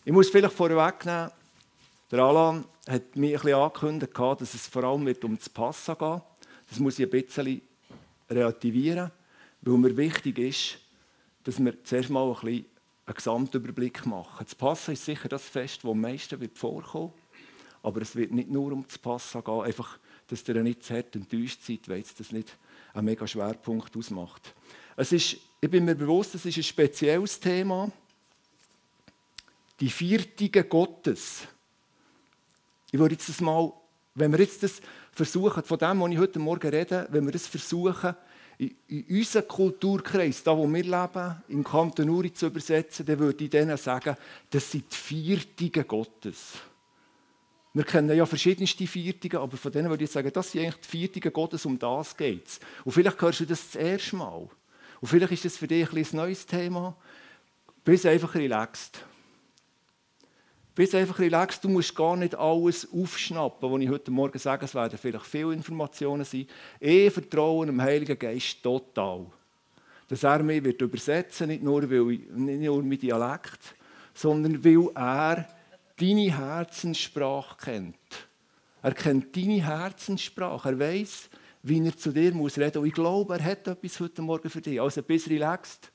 Ich muss vielleicht vorwegnehmen, der Alan hat mich ein bisschen angekündigt, dass es vor allem um das Passa geht. Das muss ich ein bisschen relativieren, weil mir wichtig ist, dass wir zuerst mal ein bisschen einen Gesamtüberblick machen. Das Passa ist sicher das Fest, das am meisten vorkommen wird. Aber es wird nicht nur um das Passa gehen, einfach, dass ihr nicht zu hart enttäuscht seid, weil das nicht einen mega Schwerpunkt ausmacht. Ich bin mir bewusst, es ist ein spezielles Thema. Die Viertige Gottes. Ich würde jetzt das mal, wenn wir jetzt das versuchen, von dem, was ich heute Morgen rede, wenn wir das versuchen, in unseren Kulturkreis, da wo wir leben, im Kanton Uri zu übersetzen, dann würde ich denen sagen, das sind die Viertigen Gottes. Wir kennen ja verschiedenste Viertigen, aber von denen würde ich sagen, das sind eigentlich die Viertigen Gottes, um das geht es. Und vielleicht hörst du das erste Mal. Und vielleicht ist das für dich ein neues Thema. Bist einfach relaxed. Bist einfach relaxed, du musst gar nicht alles aufschnappen, was ich heute Morgen sage. Es werden vielleicht viele Informationen sein. Ich vertraue dem Heiligen Geist total. Dass er mich wird übersetzen, nicht nur mein Dialekt, sondern weil er deine Herzenssprache kennt. Er kennt deine Herzenssprache. Er weiss, wie er zu dir reden muss. Und ich glaube, er hat etwas heute Morgen für dich. Also bist relaxed.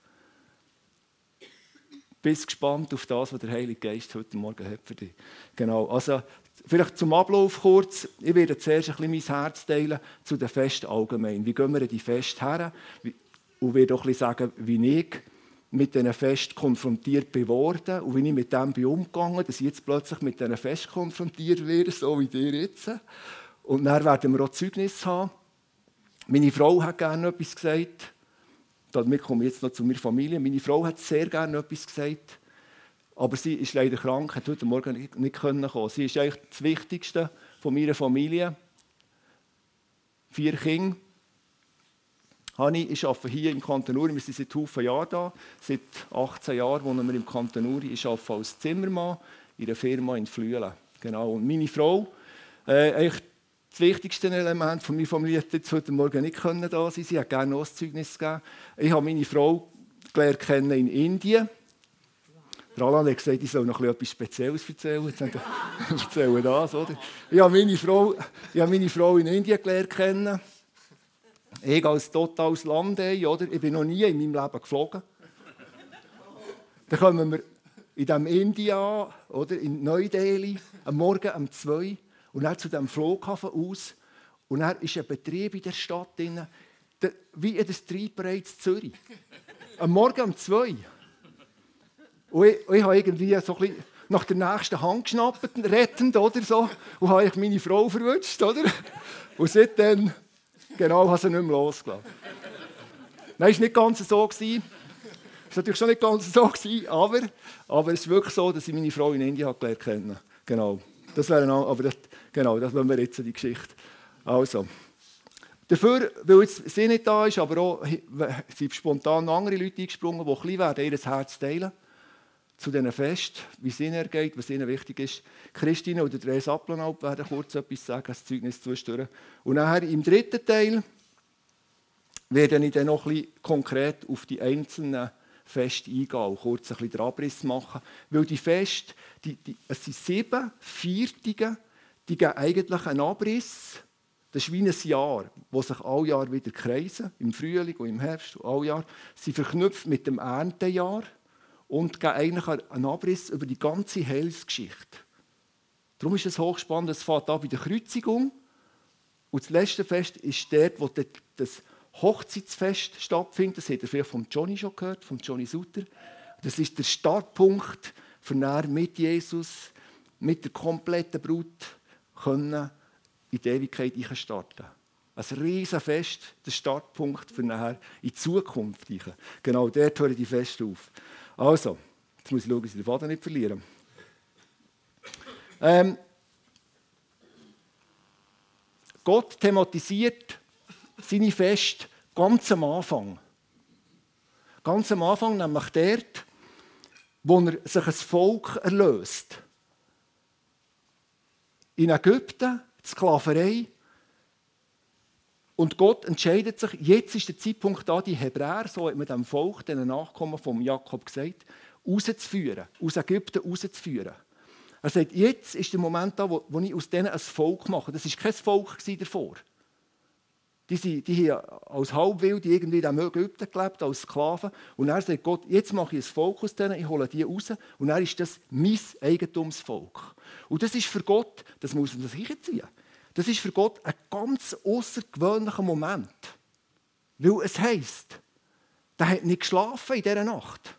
Bist gespannt auf das, was der Heilige Geist heute Morgen hat für dich. Genau. Also, vielleicht zum Ablauf kurz. Ich werde zuerst ein bisschen mein Herz teilen zu den Festen allgemein. Wie gehen wir in die Feste her? Und werde auch ein bisschen sagen, wie ich mit diesen Festen konfrontiert bin worden und wie ich mit dem bin umgegangen, dass ich jetzt plötzlich mit diesen Festen konfrontiert werde, so wie dir jetzt. Und dann werden wir auch Zeugnis haben. Meine Frau hat gerne etwas gesagt. Damit komme ich jetzt noch zu meiner Familie. Meine Frau hat sehr gerne etwas gesagt, aber sie ist leider krank, hat heute Morgen nicht kommen können. Sie ist eigentlich das Wichtigste von meiner Familie. 4 Kinder. Ich arbeite hier im Kanton Uri, wir sind seit vielen Jahren da. Seit 18 Jahren wohnen wir im Kanton Uri. Ich arbeite als Zimmermann in einer Firma in Flüelen. Genau. Und meine Frau, eigentlich das wichtigste Element von meiner Familie hat jetzt heute Morgen nicht da sein. Sie hat gerne noch ein Zeugnis gegeben. Ich habe meine Frau gelernt kennen in Indien. Der Alan hat gesagt, ich soll noch etwas Spezielles erzählen. Jetzt erzähle das, oder? Ich habe meine Frau in Indien gelernt kennen. Ich als totales Landei, oder? Ich bin noch nie in meinem Leben geflogen. Dann kommen wir in diesem India, oder? In Neu-Delhi, am Morgen um 2 und dann zu diesem Flughafen aus. Und dann ist ein Betrieb in der Stadt drin, wie in der Street Parade in Zürich. Am Morgen um 2. Und ich habe irgendwie so ein bisschen nach der nächsten Hand geschnappt, rettend oder so, und habe ich meine Frau verwünscht, oder? Und seitdem, genau, habe ich sie nicht mehr losgelassen. Nein, es war nicht ganz so. Es war natürlich schon nicht ganz so, aber es ist wirklich so, dass ich meine Frau in Indien gelernt habe. Genau. Das wollen wir jetzt die Geschichte. Also. Dafür, weil jetzt sie nicht da ist, aber auch sind spontan andere Leute eingesprungen, die ein bisschen werden, ihr Herz teilen zu diesen Festen, wie es ihnen ergeht, was ihnen wichtig ist. Christine oder Dres Applenalp werden kurz etwas sagen, das Zeugnis zustören. Und nachher im dritten Teil werde ich dann noch ein bisschen konkret auf die einzelnen Feste eingehen und kurz ein bisschen den Abriss machen. Weil die Feste, es sind 7 Viertige, die geben eigentlich einen Abriss. Das ist wie ein Jahr, das sich alle Jahr wieder kreisen, im Frühling und im Herbst und alle Jahr. Sie verknüpft mit dem Erntejahr und geben eigentlich einen Abriss über die ganze Heilsgeschichte. Darum ist es hochspannend, es fängt an bei der Kreuzigung und das letzte Fest ist dort, wo das Hochzeitsfest stattfindet. Das habt ihr vielleicht von Johnny schon gehört, von Johnny Sutter. Das ist der Startpunkt, für mit Jesus, mit der kompletten Brut können in die Ewigkeit starten. Ein riesen Fest, der Startpunkt für nachher in die Zukunft. Genau, dort hören die Feste auf. Also, jetzt muss ich schauen, dass ich den Faden nicht verliere. Gott thematisiert seine Feste ganz am Anfang. Ganz am Anfang, nämlich dort, wo er sich ein Volk erlöst. In Ägypten, die Sklaverei. Und Gott entscheidet sich, jetzt ist der Zeitpunkt da, die Hebräer, so hat man dem Volk, den Nachkommen von Jakob gesagt, rauszuführen, aus Ägypten rauszuführen. Er sagt, jetzt ist der Moment da, wo ich aus denen ein Volk mache. Das war kein Volk davor. Die haben als Halbwilde irgendwie in Ägypten gelebt, als Sklaven. Und er sagt Gott, jetzt mache ich ein Volk aus denen, ich hole die raus. Und dann ist das mein Eigentumsvolk. Und das ist für Gott, das muss man sich ziehen. Das ist für Gott ein ganz außergewöhnlicher Moment. Weil es heisst, der hat nicht geschlafen in dieser Nacht.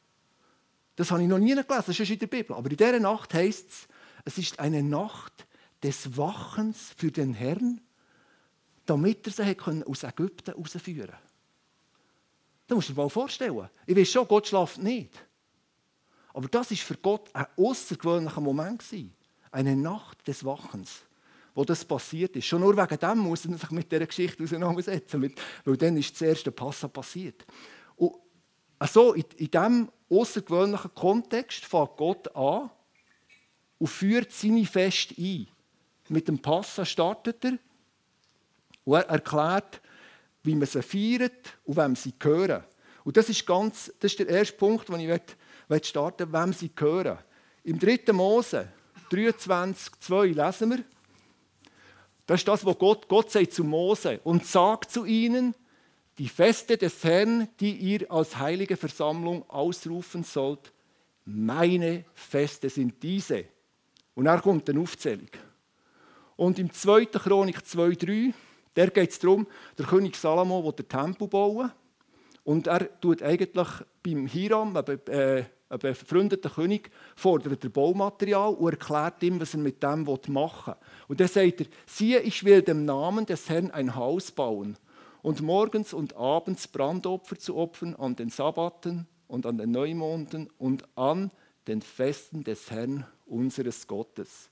Das habe ich noch nie gelesen, das ist in der Bibel. Aber in dieser Nacht heisst es, es ist eine Nacht des Wachens für den Herrn, damit er sie aus Ägypten herausführen konnte. Das musst du dir mal vorstellen. Ich weiß schon, Gott schläft nicht. Aber das war für Gott ein außergewöhnlicher Moment. Eine Nacht des Wachens, wo das passiert ist. Schon nur wegen dem muss er sich mit dieser Geschichte auseinandersetzen, weil dann ist das erste Passa passiert. Und also in diesem außergewöhnlichen Kontext fängt Gott an und führt seine Feste ein. Mit dem Passa startet er und er erklärt, wie man sie feiert und wem sie gehören. Und das ist der erste Punkt, den ich starten will, wem sie gehören. Im 3. Mose 23,2 lesen wir, das ist das, was Gott sagt zu Mose und sagt zu ihnen, die Feste des Herrn, die ihr als heilige Versammlung ausrufen sollt, meine Feste sind diese. Und dann kommt eine Aufzählung. Und im 2. Chronik 2,3, da geht es darum, der König Salomo will den Tempel bauen. Und er tut eigentlich beim Hiram, einem befreundeten König, fordert er Baumaterial und erklärt ihm, was er mit dem machen will. Und dann sagt er, siehe, ich will dem Namen des Herrn ein Haus bauen und morgens und abends Brandopfer zu opfern an den Sabbaten und an den Neumonden und an den Festen des Herrn, unseres Gottes.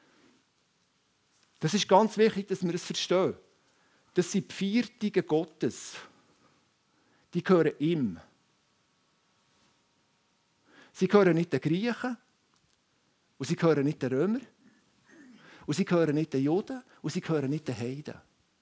Das ist ganz wichtig, dass wir das verstehen. Das sind die Feiertage Gottes. Die gehören ihm. Sie gehören nicht den Griechen und sie gehören nicht den Römern und sie gehören nicht den Juden und sie gehören nicht den Heiden.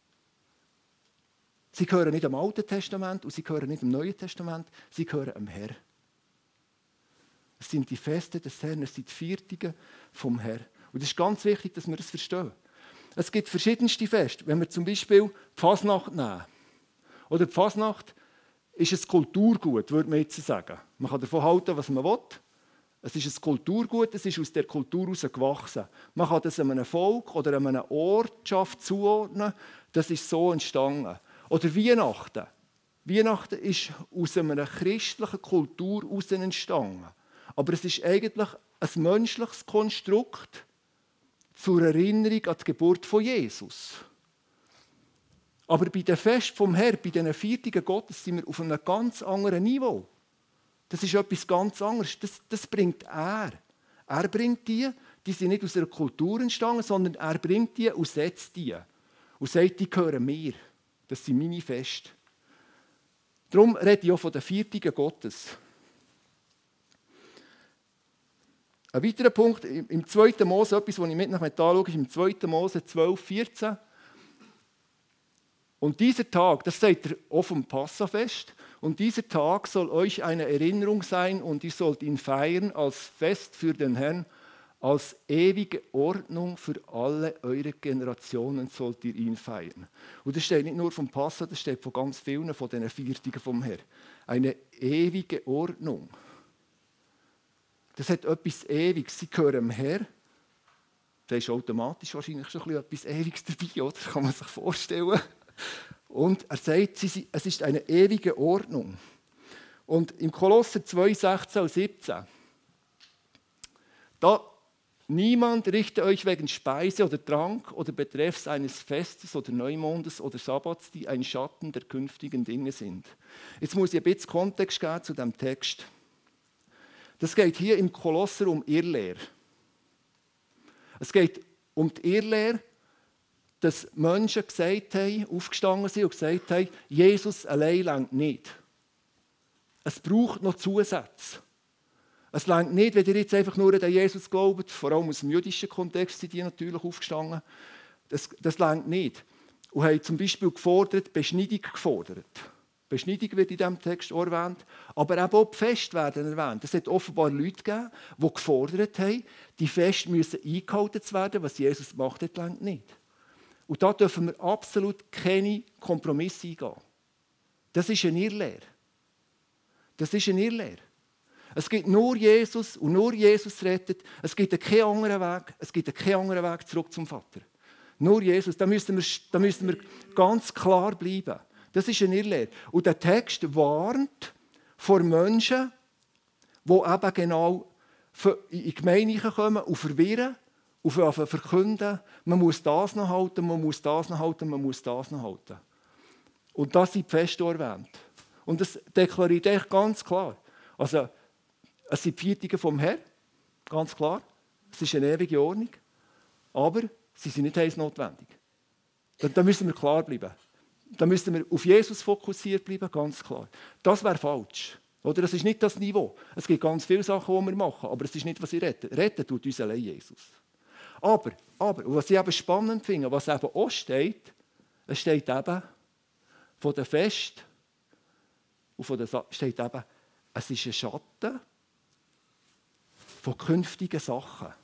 Sie gehören nicht dem Alten Testament und sie gehören nicht dem Neuen Testament, sie gehören dem Herrn. Es sind die Feste des Herrn, es sind die Feiertage vom Herrn. Und es ist ganz wichtig, dass wir das verstehen. Es gibt verschiedenste Feste. Wenn wir zum Beispiel die Fasnacht nehmen. Oder die Fasnacht ist ein Kulturgut, würde man jetzt sagen. Man kann davon halten, was man will. Es ist ein Kulturgut, es ist aus der Kultur heraus gewachsen. Man kann das einem Volk oder einer Ortschaft zuordnen. Das ist so entstanden. Oder Weihnachten. Weihnachten ist aus einer christlichen Kultur heraus entstanden. Aber es ist eigentlich ein menschliches Konstrukt zur Erinnerung an die Geburt von Jesus. Aber bei den Festen vom Herrn, bei diesen Feiertagen Gottes, sind wir auf einem ganz anderen Niveau. Das ist etwas ganz anderes. Das bringt er. Er bringt die sind nicht aus einer Kultur entstanden, sondern er bringt die und setzt die. Und sagt, die gehören mir. Das sind meine Feste. Darum rede ich auch von den Feiertagen Gottes. Ein weiterer Punkt, im 2. Mose, etwas, was ich mit anschaue, ist im 2. Mose 12, 14. Und dieser Tag, das sagt er auch vom Passafest, und dieser Tag soll euch eine Erinnerung sein und ihr sollt ihn feiern als Fest für den Herrn, als ewige Ordnung für alle eure Generationen sollt ihr ihn feiern. Und das steht nicht nur vom Passa, das steht von ganz vielen von diesen Feiertagen vom Herrn. Eine ewige Ordnung. Das hat etwas Ewiges. Sie gehören dem Herrn. Da ist automatisch wahrscheinlich schon etwas Ewiges dabei, oder? Kann man sich vorstellen. Und er sagt, es ist eine ewige Ordnung. Und im Kolosser 2, 16 und 17, da niemand richte euch wegen Speise oder Trank oder betreffs eines Festes oder Neumondes oder Sabbats, die ein Schatten der künftigen Dinge sind. Jetzt muss ich ein bisschen Kontext geben zu diesem Text. Das geht hier im Kolosser um Irrlehre. Es geht um die Irrlehre, dass Menschen gesagt haben, aufgestanden sind und gesagt haben, Jesus allein reicht nicht. Es braucht noch Zusätze. Es reicht nicht, wenn ihr jetzt einfach nur an den Jesus glaubt, vor allem aus dem jüdischen Kontext sind die natürlich aufgestanden. Das reicht nicht. Und haben zum Beispiel Beschneidung gefordert. Beschneidung wird in diesem Text auch erwähnt, aber eben auch die Feste werden erwähnt. Es hat offenbar Leute gegeben, die gefordert haben, die Feste müssen eingehalten werden, was Jesus gemacht hat, reicht nicht. Und da dürfen wir absolut keine Kompromisse eingehen. Das ist eine Irrlehre. Das ist eine Irrlehre. Es gibt nur Jesus und nur Jesus rettet. Es gibt keinen anderen Weg. Es gibt keinen anderen Weg zurück zum Vater. Nur Jesus. Da müssen wir ganz klar bleiben. Das ist eine Irrlehre. Und der Text warnt vor Menschen, die eben genau in die Gemeinde kommen und verwirren und verkünden, man muss das noch halten, man muss das noch halten, man muss das noch halten. Und das sind die Feste erwähnt. Und das deklariert echt ganz klar. Also, es sind die Feiertage vom Herrn, ganz klar. Es ist eine ewige Ordnung. Aber sie sind nicht notwendig. Da müssen wir klar bleiben. Da müssen wir auf Jesus fokussiert bleiben, ganz klar. Das wäre falsch. Oder? Das ist nicht das Niveau. Es gibt ganz viele Sachen, die wir machen, aber es ist nicht, was sie retten. Retten tut uns allein Jesus. Aber, was ich eben spannend finde, was eben auch steht, es steht eben von der Fest und von der steht eben, es ist ein Schatten von künftigen Sachen.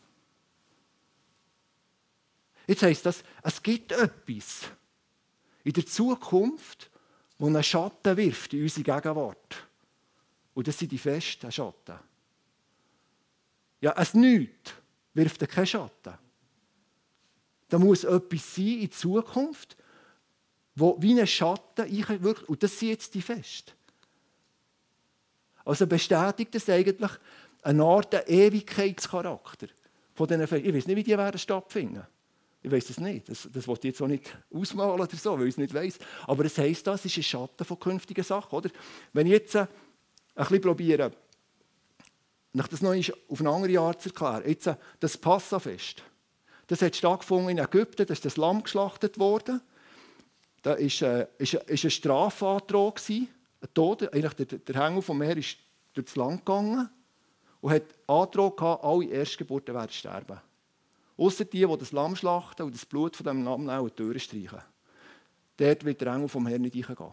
Jetzt heisst das, es gibt etwas in der Zukunft, das einen Schatten wirft in unsere Gegenwart. Und das sind die festen Schatten. Ja, ein Nichts wirft keinen Schatten. Da muss etwas sein in Zukunft, wo wie ein Schatten einwirkt. Und das sind jetzt die Feste. Also bestätigt das eigentlich eine Art Ewigkeitscharakter von diesen Festen. Ich weiß nicht, wie die werden stattfinden. Ich weiß es nicht. Das wollte ich jetzt auch nicht ausmalen oder so, weil ich es nicht weiss. Aber es heisst, das ist ein Schatten von künftigen Sachen. Oder? Wenn ich jetzt ein bisschen probiere, das noch auf eine andere Art zu erklären, jetzt das Passafest. Das hat stattgefunden in Ägypten, da ist das Lamm geschlachtet worden. Da war ein Strafantrag, ein Tod. Eigentlich der Engel vom Meer ist durch das Land gegangen und hat Antrag gehabt, alle Erstgeburten werden sterben. Ausser die das Lamm schlachten und das Blut von diesem Lamm auch in die Türen streichen. Dort wird der Engel vom Herrn nicht reingehen.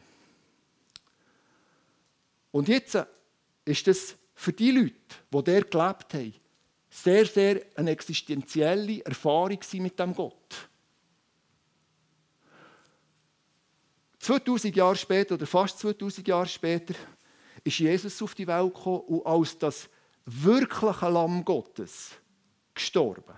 Und jetzt ist das für die Leute, die dort gelebt haben, sehr, sehr eine existenzielle Erfahrung mit diesem Gott. 2000 Jahre später, oder fast 2000 Jahre später, ist Jesus auf die Welt gekommen und als das wirkliche Lamm Gottes gestorben.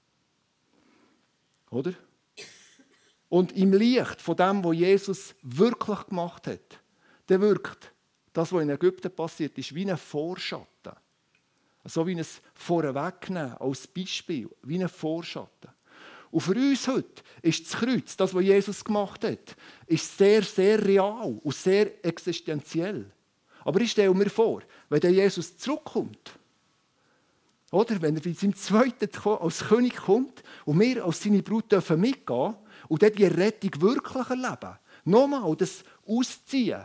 Oder? Und im Licht von dem, was Jesus wirklich gemacht hat, der wirkt das, was in Ägypten passiert ist, wie ein Vorschatten. So wie ein Vorwegnehmen als Beispiel, wie ein Vorschatten. Und für uns heute ist das Kreuz, das, was Jesus gemacht hat, ist sehr, sehr real und sehr existenziell. Aber ich stelle mir vor, wenn der Jesus zurückkommt, oder wenn er in seinem zweiten als König kommt und wir als seine Brut dürfen mitgehen und dort die Rettung wirklich erleben, nochmal das Ausziehen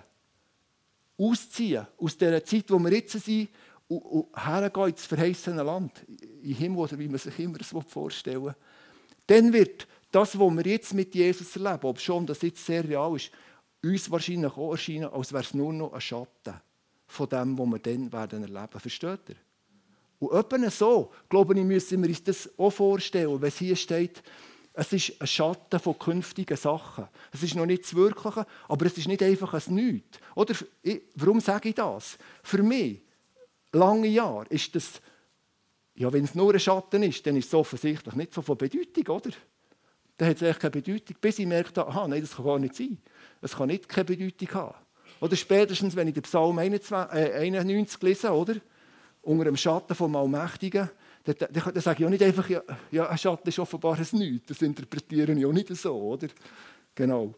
aus dieser Zeit, wo wir jetzt sind, und hergehen ins verheißene Land, im Himmel, oder wie man sich immer das vorstellen will, dann wird das, was wir jetzt mit Jesus erleben, ob schon das jetzt sehr real ist, uns wahrscheinlich auch erscheinen, als wäre es nur noch ein Schatten von dem, was wir dann werden erleben. Versteht ihr? Und etwa so, glaube ich, müssen wir uns das auch vorstellen, wenn es hier steht, es ist ein Schatten von künftigen Sachen. Es ist noch nicht das Wirkliche, aber es ist nicht einfach ein Nichts. Oder, warum sage ich das? Für mich, lange Jahre, ist das, ja, wenn es nur ein Schatten ist, dann ist es offensichtlich nicht so von Bedeutung, oder? Dann hat es eigentlich keine Bedeutung, bis ich merke, aha, nein, das kann gar nicht sein. Es kann nicht keine Bedeutung haben. Oder spätestens, wenn ich den Psalm 91 lese, oder? Unter dem Schatten vom Allmächtigen, dann sage ich auch nicht einfach, ja, ein Schatten ist offenbar ein Nichts. Das interpretiere ich auch nicht so, oder? Genau.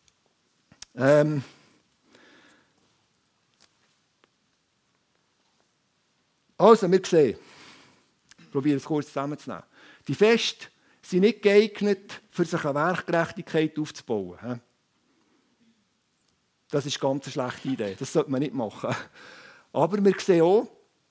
Also, wir sehen, ich probiere es kurz zusammenzunehmen. Die Feste sind nicht geeignet, für sich eine Werkgerechtigkeit aufzubauen. Das ist ganz eine schlechte Idee. Das sollte man nicht machen. Aber wir sehen auch,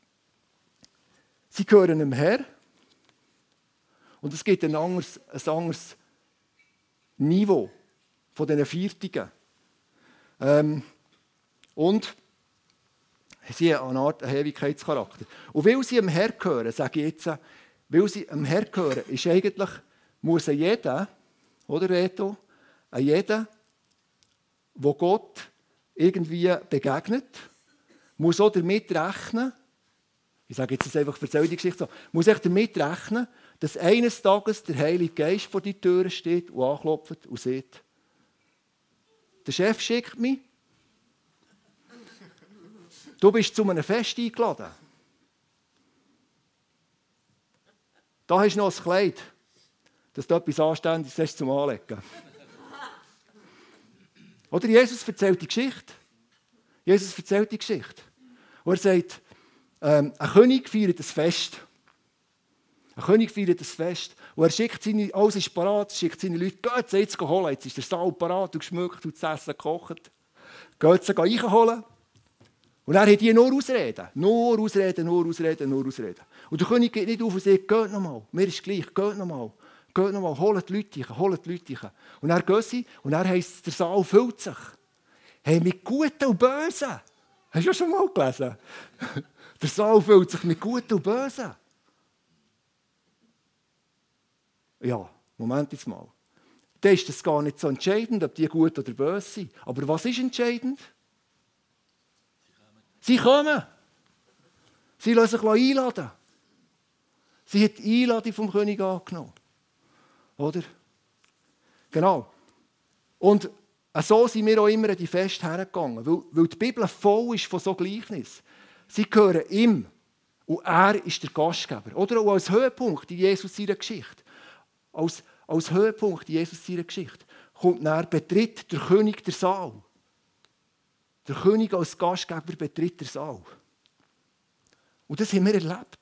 sie gehören dem Herrn. Und es gibt ein anderes Niveau von diesen Feiertagen. Und sie haben eine Art Ewigkeitscharakter. Und weil sie dem Herrn gehören, sage ich jetzt, weil sie dem Herrn gehören, ist eigentlich, muss jeder, oder Reto, jeder, wo Gott irgendwie begegnet, muss auch damit rechnen, ich sage jetzt einfach, erzähle die Geschichte so, muss echt damit rechnen, dass eines Tages der Heilige Geist vor die Tür steht und anklopft und sagt, der Chef schickt mich, du bist zu einem Fest eingeladen. Da hast du noch ein Kleid, dass du etwas Anständiges hast zum Anlegen. Oder Jesus erzählt die Geschichte. Jesus erzählt die Geschichte. Und er sagt, ein König feiert ein Fest. Ein König feiert ein Fest. Und er schickt alles ist parat, schickt seine Leute, geht sie jetzt holen. Jetzt ist der Saal parat und geschmückt und das Essen gekocht. Geht sie reinholen. Und er hat die nur Ausreden. Nur Ausreden, nur Ausreden, nur Ausreden. Und der König geht nicht auf und sagt, geht nochmal, mir ist gleich, geht nochmal, holt die Leute rein. Und dann gehen sie und dann heisst es, der Saal füllt sich. Hey, mit Guten und Bösen. Hast du das schon mal gelesen? Der Saal füllt sich mit Guten und Bösen. Ja, Moment jetzt mal. Dann ist das gar nicht so entscheidend, ob die gut oder böse sind. Aber was ist entscheidend? Sie kommen. Sie lassen sich einladen. Sie hat die Einladung vom König angenommen. Oder? Genau. Und so sind wir auch immer an die Feste hergegangen, weil die Bibel voll ist von so Gleichnissen. Sie gehören ihm und er ist der Gastgeber. Oder auch als Höhepunkt in Jesus seiner Geschichte. Als Höhepunkt in Jesus seiner Geschichte kommt dann, betritt der König den Saal. Der König als Gastgeber betritt den Saal. Und das haben wir erlebt.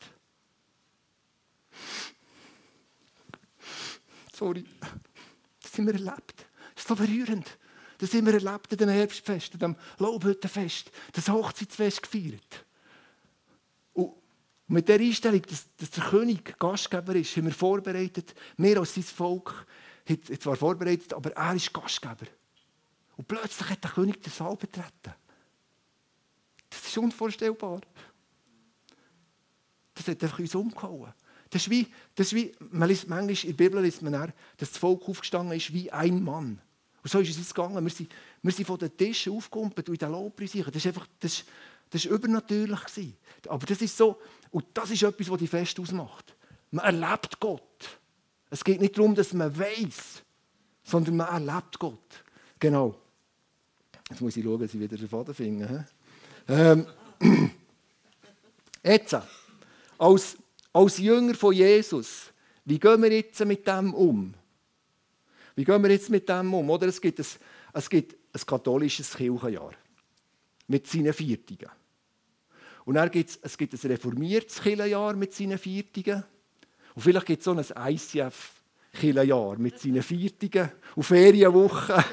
Sorry. Das haben wir erlebt. Das ist so berührend. Das haben wir erlebt an dem Herbstfest, an dem Laubhüttenfest, das Hochzeitsfest gefeiert. Und mit der Einstellung, dass der König Gastgeber ist, haben wir vorbereitet. Wir als sein Volk haben zwar vorbereitet, aber er ist Gastgeber. Und plötzlich hat der König den Saal betreten. Das ist unvorstellbar. Das hat einfach uns umgehauen. Das ist wie man liest, manchmal in der Bibel liest man dann, dass das Volk aufgestanden ist wie ein Mann. Und so ist es uns gegangen. Wir sind von den Tischen aufgekumpelt und in den Lobpreis. Das war übernatürlich. Aber das ist so, und das ist etwas, was die Fest ausmacht. Man erlebt Gott. Es geht nicht darum, dass man weiss, sondern man erlebt Gott. Genau. Jetzt muss ich schauen, dass ich wieder den Faden finde. Jetzt, als Jünger von Jesus, wie gehen wir jetzt mit dem um? Oder es gibt ein katholisches Kirchenjahr mit seinen Viertigen. Und dann gibt es ein reformiertes Kirchenjahr mit seinen Viertigen. Und vielleicht gibt es auch ein ICF-Kirchenjahr mit seinen Viertigen und Ferienwochen.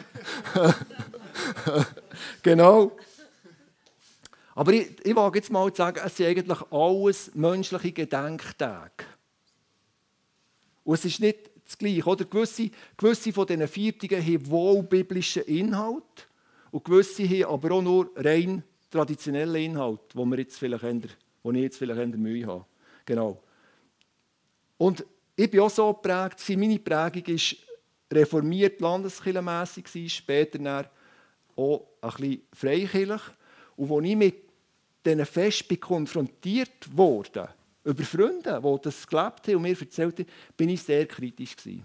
Genau. Aber ich wage jetzt mal zu sagen, es sind eigentlich alles menschliche Gedenktage. Und es ist nicht das Gleiche. Oder? Gewisse von diesen Viertigen haben wohl biblischen Inhalt und gewisse haben aber auch nur rein traditionellen Inhalt, wo ich jetzt vielleicht eher Mühe habe. Genau. Und ich bin auch so geprägt, meine Prägung war reformiert landeskirchenmässig, später dann auch ein bisschen freikirchlich. Und als ich mit diesen Festen konfrontiert wurde, über Freunde, die das gelebt haben und mir erzählt haben, bin ich sehr kritisch gewesen.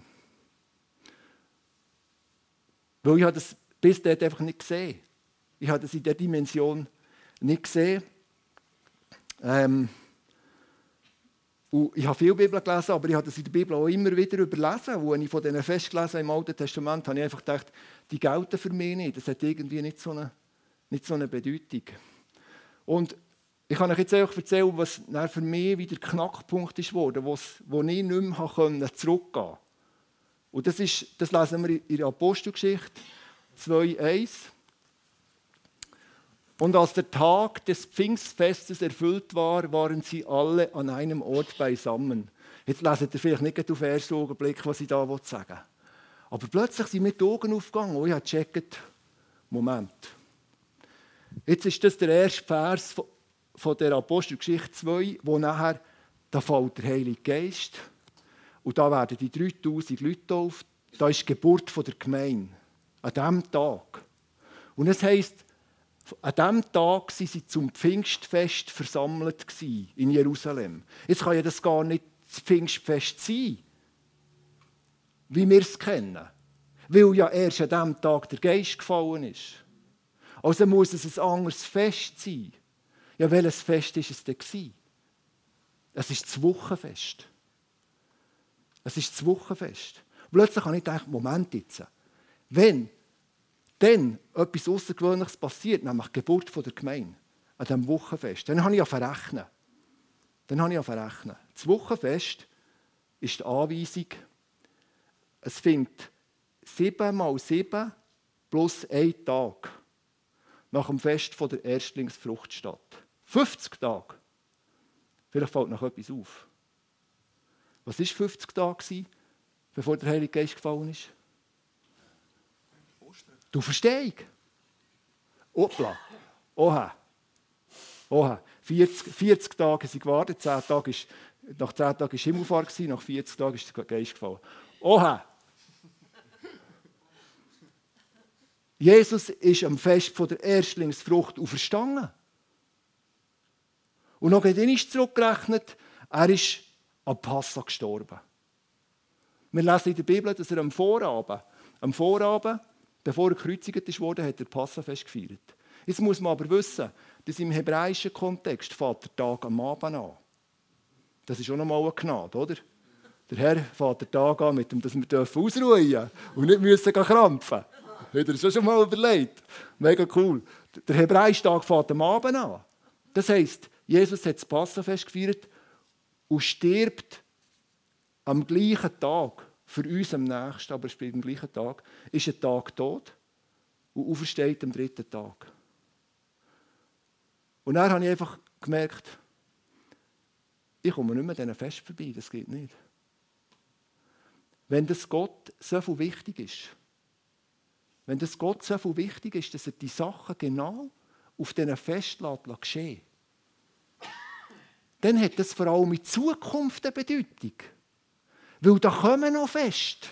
Weil ich das bis dort einfach nicht gesehen. Ich habe das in dieser Dimension nicht gesehen. Und ich habe viel Bibel gelesen, aber ich habe das in der Bibel auch immer wieder überlesen. Und wenn ich von diesen Festen gelesen habe im Alten Testament, habe ich einfach gedacht, die gelten für mich nicht. Das hat irgendwie nicht so eine Bedeutung. Und ich kann euch jetzt einfach erzählen, was für mich wieder der Knackpunkt ist geworden, wo ich nicht mehr zurückgehen konnte. Und das lesen wir in der Apostelgeschichte 2,1. Und als der Tag des Pfingstfestes erfüllt war, waren sie alle an einem Ort beisammen. Jetzt lesen ihr vielleicht nicht auf den ersten Augenblick, was ich da sagen will. Aber plötzlich sind mir die Augen aufgegangen und ich habe gecheckt, Moment. Jetzt ist das der erste Vers von der Apostelgeschichte 2, wo nachher da fällt der Heilige Geist und da werden die 3000 Leute getauft. Da ist die Geburt der Gemeinde. An diesem Tag. Und es heisst, an diesem Tag waren sie zum Pfingstfest versammelt in Jerusalem. Jetzt kann ja das gar nicht das Pfingstfest sein, wie wir es kennen. Weil ja erst an diesem Tag der Geist gefallen ist. Also muss es ein anderes Fest sein. Ja, welches Fest war es denn? Es ist das Wochenfest. Es ist das Wochenfest. Plötzlich habe ich gedacht, Moment jetzt. Wenn dann etwas Außergewöhnliches passiert, nämlich die Geburt der Gemeinde, an diesem Wochenfest, dann habe ich verrechnen. Das Wochenfest ist die Anweisung, es findet 7 mal 7 plus 1 Tag nach dem Fest der Erstlingsfrucht statt. 50 Tage. Vielleicht fällt noch etwas auf. Was war 50 Tage, bevor der Heilige Geist gefallen ist? Du Verstehung. Hoppla. Oha. 40 Tage haben sie gewartet. Nach 10 Tagen war Himmelfahrt, nach 40 Tagen ist der Geist gefallen. Oha. Jesus ist am Fest der Erstlingsfrucht auferstanden. Und noch dann ist zurückgerechnet, er ist am Passa gestorben. Wir lesen in der Bibel, dass er am Vorabend, bevor er gekreuzigt wurde, hat er Passafest gefeiert. Jetzt muss man aber wissen, dass im hebräischen Kontext fängt der Tag am Abend an. Das ist auch nochmal eine Gnade, oder? Der Herr fängt den Tag an, mit dem, dass wir ausruhen dürfen und nicht müssen krampfen. Habt ihr das schon mal überlegt? Mega cool. Der hebräische Tag fängt am Abend an. Das heisst, Jesus hat das Passafest gefeiert und stirbt am gleichen Tag, für uns am nächsten, aber es am gleichen Tag, ist ein Tag tot und aufersteht am 3. Tag. Und dann habe ich einfach gemerkt, ich komme nicht mehr an diesem Fest vorbei, das geht nicht. Wenn das Gott so viel wichtig ist, dass er die Sachen genau auf diesen Fest geschehen lässt, dann hat das vor allem in Zukunft eine Bedeutung. Weil da kommen noch Feste.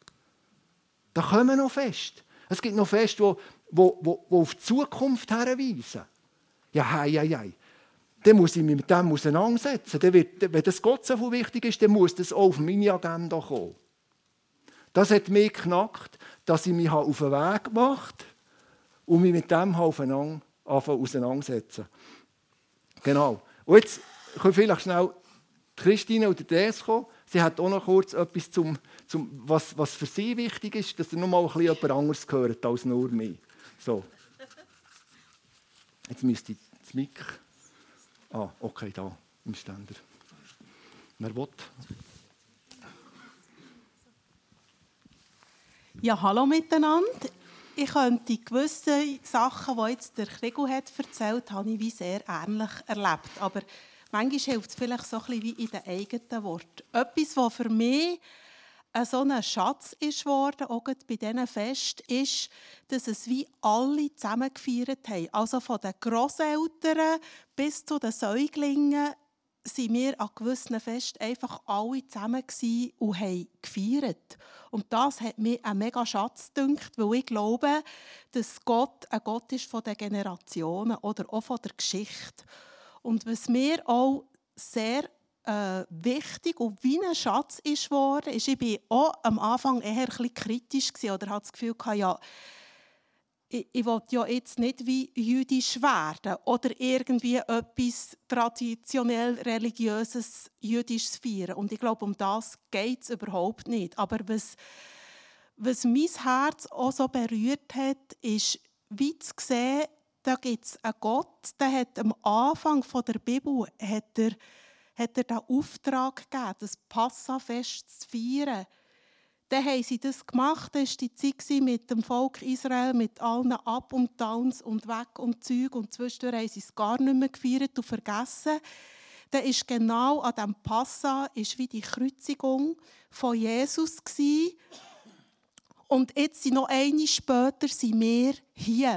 Es gibt noch Feste, die auf die Zukunft hinweisen. Ja. Dann muss ich mich mit dem auseinandersetzen. Wenn das Gott so viel wichtig ist, dann muss das auch auf meine Agenda kommen. Das hat mich geknackt, dass ich mich auf den Weg gemacht habe und mich mit dem auseinandersetzen. Genau. Und jetzt können vielleicht schnell Christine oder Des kommen. Sie hat auch noch kurz etwas, was für sie wichtig ist, dass ihr noch mal ein bisschen jemand anderes hört als nur mich. So. Jetzt müsste ich das Mic... okay, da, im Ständer. Wer will? Ja, hallo miteinander. Ich könnte gewisse Sachen, die jetzt der Krigo hat erzählt, habe ich wie sehr ähnlich erlebt. Aber manchmal hilft es vielleicht so ein bisschen wie in den eigenen Worten. Etwas, was für mich so ein Schatz ist geworden, auch bei diesen Festen, ist, dass es wie alle zusammen gefeiert haben. Also von den Grosseltern bis zu den Säuglingen sind wir an gewissen Festen einfach alle zusammen und haben gefeiert. Und das hat mir einen mega Schatz gedünkt, weil ich glaube, dass Gott ein Gott ist von den Generationen oder auch von der Geschichte. Und was mir auch sehr wichtig und wie ein Schatz ist geworden, ist, ich war auch am Anfang eher ein bisschen kritisch oder hatte das Gefühl, ja, ich will ja jetzt nicht wie jüdisch werden oder irgendwie etwas traditionell religiöses Jüdisches feiern. Und ich glaube, um das geht es überhaupt nicht. Aber was mein Herz auch so berührt hat, ist, wie zu sehen, da gibt es einen Gott, der hat am Anfang der Bibel hat er den Auftrag gegeben, das Passafest zu feiern. Dann haben sie das gemacht, das war die Zeit mit dem Volk Israel, mit allen Up und Downs und Weg und Zeug. Und zwischendurch haben sie es gar nicht mehr gefeiert und vergessen. Dann ist genau an diesem Passa ist wie die Kreuzigung von Jesus gewesen. Und jetzt sind noch eine später sind wir hier.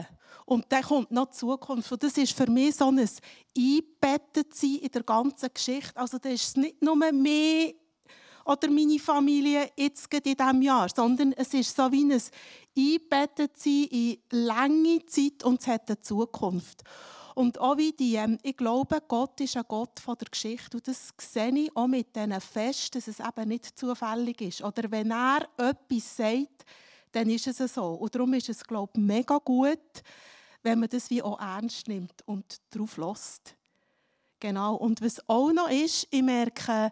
Und dann kommt noch die Zukunft. Und das ist für mich so ein Einbettetsein in der ganzen Geschichte. Also das ist nicht nur mehr oder meine Familie jetzt in diesem Jahr, sondern es ist so wie ein Einbettetsein in lange Zeit und es hat eine Zukunft. Und auch wie ich glaube, Gott ist ein Gott von der Geschichte. Und das sehe ich auch mit diesen Festen, dass es eben nicht zufällig ist. Oder wenn er etwas sagt, dann ist es so. Und darum ist es, glaube ich, mega gut, wenn man das wie auch ernst nimmt und darauf hört. Genau. Und was auch noch ist, ich merke,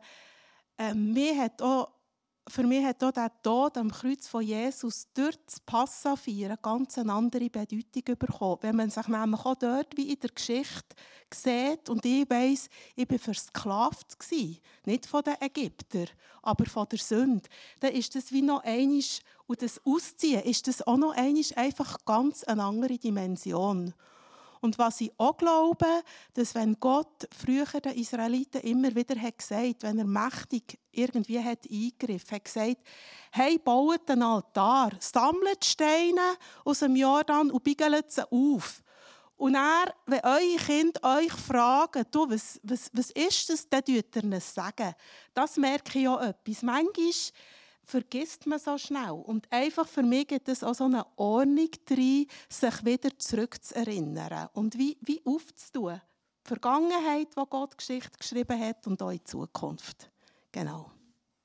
für mich hat auch der Tod am Kreuz von Jesus durch das Passafeiern ganz eine andere Bedeutung bekommen. Wenn man sich nämlich auch dort wie in der Geschichte sieht und ich weiss, ich war versklavt, nicht von den Ägyptern, aber von der Sünde, dann ist das wie noch einmal, und das Ausziehen ist das auch noch einmal einfach ganz eine andere Dimension. Und was ich auch glaube, dass wenn Gott früher den Israeliten immer wieder hat gesagt, wenn er mächtig irgendwie hat eingegriffen hat, gesagt, hey, baut einen Altar, sammelt Steine aus dem Jordan und biegelt sie auf. Und dann, wenn eure Kinder euch fragen, du, was ist das, dann tut ihr es sagen. Das merke ich auch etwas. Manchmal vergisst man so schnell. Und einfach für mich gibt es auch so eine Ordnung drin, sich wieder zurückzuerinnern und wie aufzutun. Die Vergangenheit, wo Gott Geschichte geschrieben hat, und auch in die Zukunft. Genau.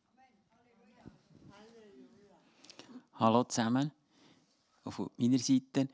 Hallo zusammen, auf meiner Seite.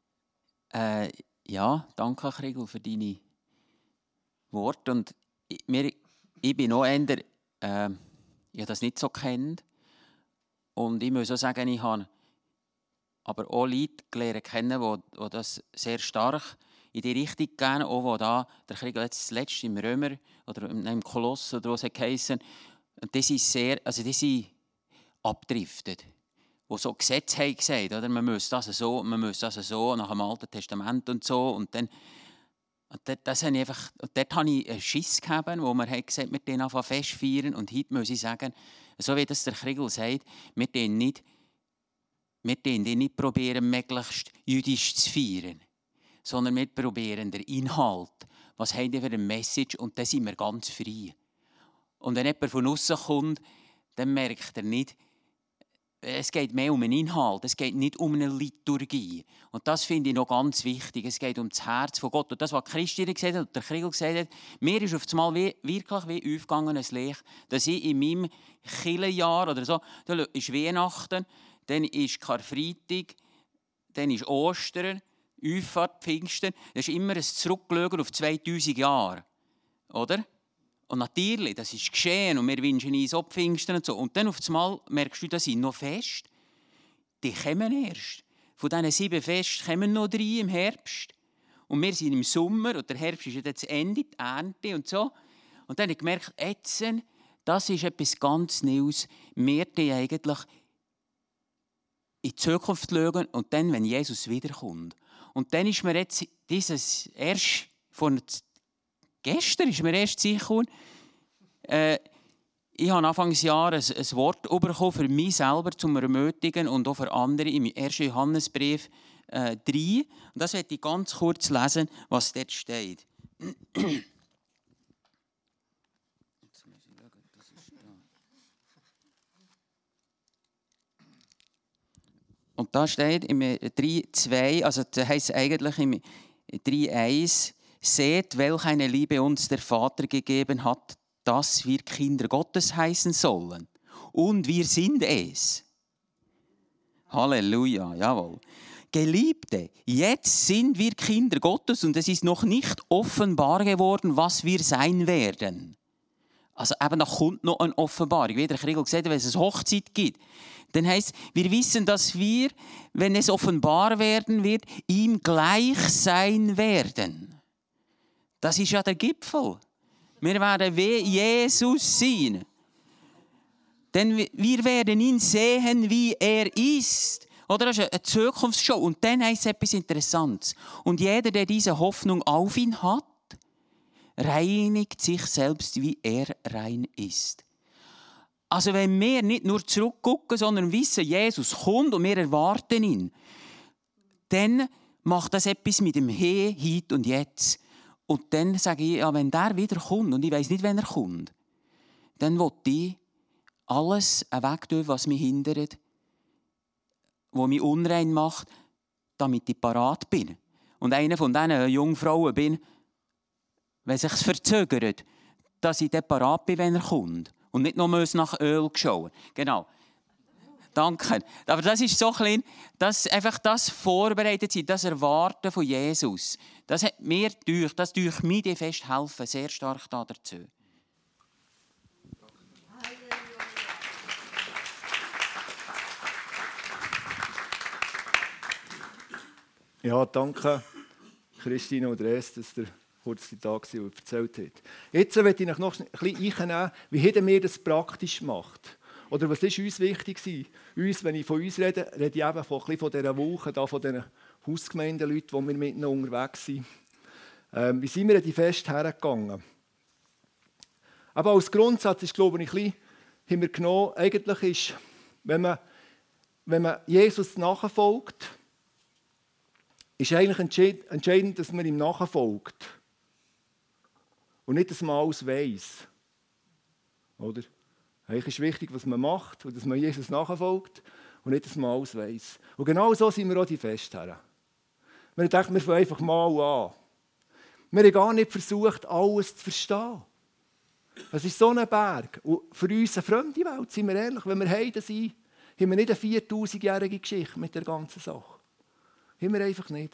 Ja, danke Kriegel für deine Worte. Und ich bin auch eher, ich habe das nicht so kennt. Und ich muss auch sagen, ich habe aber auch Leute gelernt kennen, die das sehr stark in die Richtung gehen, auch wo da der Krieg letztes im Römer oder im Koloss oder was es geheißen, die sind abgedriftet, wo so Gesetze haben gesagt, oder man muss das so nach dem Alten Testament und so und dann das habe ich einfach, dort habe ich einen Schiss gehabt, wo man hat gesagt, wir den einfach fest feiern. Und heute muss ich sagen, so wie das der Kriegel sagt, wir den nicht probieren, möglichst jüdisch zu feiern, sondern wir probieren den Inhalt. Was haben die für eine Message? Und dann sind wir ganz frei. Und wenn jemand von außen kommt, dann merkt er nicht, es geht mehr um einen Inhalt, es geht nicht um eine Liturgie. Und das finde ich noch ganz wichtig. Es geht um das Herz von Gott. Und das, was Christine gesagt hat und der Kriegel gesagt hat, mir ist auf einmal wirklich wie aufgegangenes Licht, dass ich in meinem Kirchenjahr oder so, da ist Weihnachten, dann ist Karfreitag, dann ist Ostern, Auffahrt, Pfingsten. Das ist immer ein Zurückschauen auf 2000 Jahre. Oder? Und natürlich, das ist geschehen und wir wünschen uns auch Pfingsten und so. Und dann auf einmal merkst du, das sind noch Feste. Die kommen erst. Von diesen 7 Festen kommen noch 3 im Herbst. Und wir sind im Sommer und der Herbst ist jetzt das Ende, die Ernte und so. Und dann habe ich gemerkt, jetzt, das ist etwas ganz Neues. Wir die eigentlich in die Zukunft schauen und dann, wenn Jesus wiederkommt. Und dann ist mir jetzt gestern ist mir erst gekommen, ich habe Anfangsjahr ein Wort bekommen für mich selber zum Ermutigen und auch für andere im 1. Johannesbrief 3. Und das werde ich ganz kurz lesen, was dort steht. Und da steht im 3,2, also das heisst eigentlich im 3,1, seht, welch eine Liebe uns der Vater gegeben hat, dass wir Kinder Gottes heißen sollen. Und wir sind es. Halleluja, jawohl. Geliebte, jetzt sind wir Kinder Gottes und es ist noch nicht offenbar geworden, was wir sein werden. Also eben, da kommt noch eine Offenbarung. Wie der Kriegel gesagt hat, wenn es eine Hochzeit gibt, dann heisst, wir wissen, dass wir, wenn es offenbar werden wird, ihm gleich sein werden. Das ist ja der Gipfel. Wir werden wie Jesus sein. Denn wir werden ihn sehen, wie er ist. Oder das ist eine Zukunftsschau. Und dann heisst es etwas Interessantes. Und jeder, der diese Hoffnung auf ihn hat, reinigt sich selbst, wie er rein ist. Also wenn wir nicht nur zurückgucken, sondern wissen, Jesus kommt und wir erwarten ihn, dann macht das etwas mit dem Hier, Heute und Jetzt. Und dann sage ich, ja, wenn der wieder kommt, und ich weiss nicht, wann er kommt, dann will ich alles wegtun, was mich hindert, was mich unrein macht, damit ich parat bin. Und eine von diesen Jungfrauen bin, wenn es sich verzögert, dass ich dann parat bin, wenn er kommt. Und nicht nur nach Öl schauen. Genau. Danke. Aber das ist so klein, dass einfach das vorbereitet sein, das Erwarten von Jesus. Das hat mir das durch mich die fest helfen, sehr stark dazu. Ja, danke, Christine und Res, dass ihr kurz da war und erzählt habt. Jetzt möchte ich euch noch ein bisschen einnehmen, wie haben wir das praktisch gemacht? Oder was war uns wichtig? Uns, wenn ich von uns rede, rede ich eben von dieser Woche, von diesen Hausgemeindeleuten, die wir mitten unterwegs sind. Wie sind wir an die Feste hergegangen? Aber als Grundsatz ist, glaube ich, haben wir genommen, eigentlich ist, wenn man Jesus nachfolgt, ist eigentlich entscheidend, dass man ihm nachfolgt. Und nicht, dass man alles weiss. Oder? Eigentlich ist wichtig, was man macht und dass man Jesus nachfolgt und nicht, dass man alles weiss. Und genau so sind wir auch die Feste her. Wir denken, wir fangen einfach mal an. Wir haben gar nicht versucht, alles zu verstehen. Es ist so ein Berg. Und für uns eine fremde Welt, sind wir ehrlich, wenn wir Heiden sind, haben wir nicht eine 4000-jährige Geschichte mit der ganzen Sache. Haben wir einfach nicht.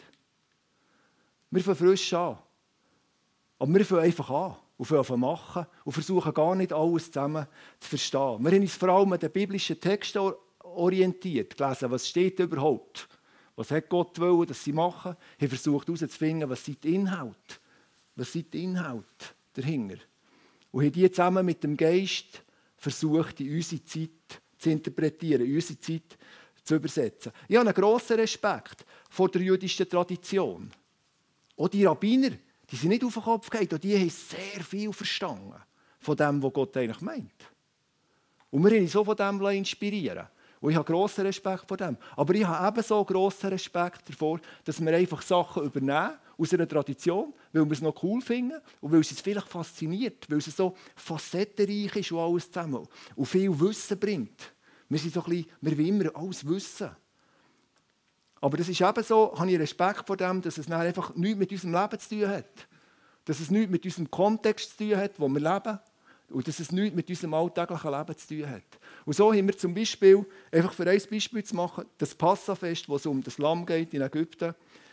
Wir fangen frisch an. Aber wir fangen einfach an und fangen machen und versuchen gar nicht alles zusammen zu verstehen. Wir haben uns vor allem an den biblischen Texten orientiert, gelesen, was steht überhaupt. Was hat Gott wollen, dass sie machen? Wir haben versucht herauszufinden, was sind die Inhalte. Was sind die Inhalte dahinter? Und haben die zusammen mit dem Geist versucht, in unsere Zeit zu interpretieren, in unsere Zeit zu übersetzen. Ich habe einen grossen Respekt vor der jüdischen Tradition. Auch die Rabbiner, die sind nicht auf den Kopf gefallen, und die haben sehr viel verstanden von dem, was Gott eigentlich meint. Und wir haben uns so von dem inspirieren. Und ich habe grossen Respekt vor dem. Aber ich habe ebenso grossen Respekt davor, dass wir einfach Sachen übernehmen aus einer Tradition, weil wir es noch cool finden und weil es uns vielleicht fasziniert, weil es so facettenreich ist und alles zusammen und viel Wissen bringt. Wir sind so ein bisschen, wir wollen immer alles wissen. Aber das ist eben so, habe ich Respekt vor dem, dass es einfach nichts mit unserem Leben zu tun hat. Dass es nichts mit unserem Kontext zu tun hat, wo wir leben. Und dass es nichts mit unserem alltäglichen Leben zu tun hat. Und so haben wir zum Beispiel, einfach für ein Beispiel zu machen, das Passafest, wo es um das Lamm geht in Ägypten.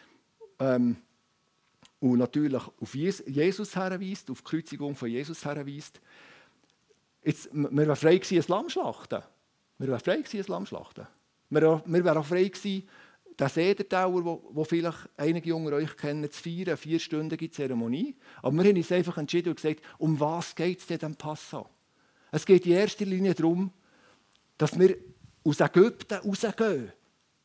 Und natürlich auf Jesus herweist, auf die Kreuzigung von Jesus herweist. Jetzt, wir waren frei gewesen, ein Lamm zu schlachten. Wir wären frei gewesen, ein Lamm zu schlachten. Wir wären auch frei gewesen, den Sedertauer, den vielleicht einige unter euch kennen, zu feiern, eine 4-stündige Zeremonie. Aber wir haben uns einfach entschieden und gesagt, um was geht es denn am Passa? Es geht in erster Linie darum, dass wir aus Ägypten rausgehen.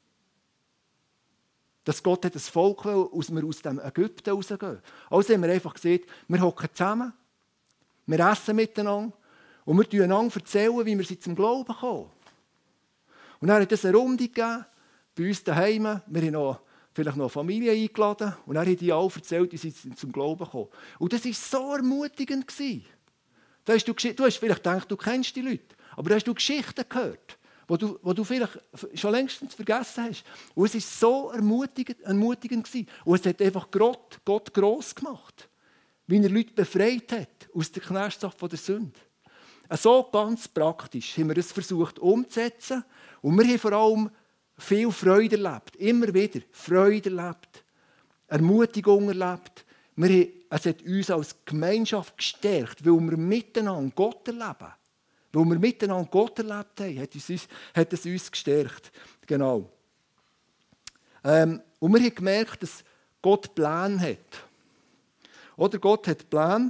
Dass Gott hat das Volk will, dass wir aus dem Ägypten rausgehen. Also haben wir einfach gesagt, wir hocken zusammen, wir essen miteinander und wir erzählen einander, wie wir sie zum Glauben kommen. Und dann hat es eine Runde gegeben, bei uns daheim. Wir haben vielleicht noch eine Familie eingeladen und dann haben die alle erzählt, wie sie zum Glauben kommen. Und das war so ermutigend. Da hast du hast vielleicht gedacht, du kennst die Leute, aber da hast du Geschichten gehört, die du vielleicht schon längst vergessen hast. Und es war so ermutigend. Und es hat einfach Gott gross gemacht, wie er Leute befreit hat aus der Knechtschaft der Sünde. So ganz praktisch haben wir es versucht umzusetzen. Und wir haben vor allem viel Freude erlebt. Immer wieder Freude erlebt. Ermutigung erlebt. Es hat uns als Gemeinschaft gestärkt, weil wir miteinander Gott erleben. Weil wir miteinander Gott erlebt haben, hat es uns gestärkt. Genau. Und wir haben gemerkt, dass Gott Pläne hat. Oder Gott hat Pläne.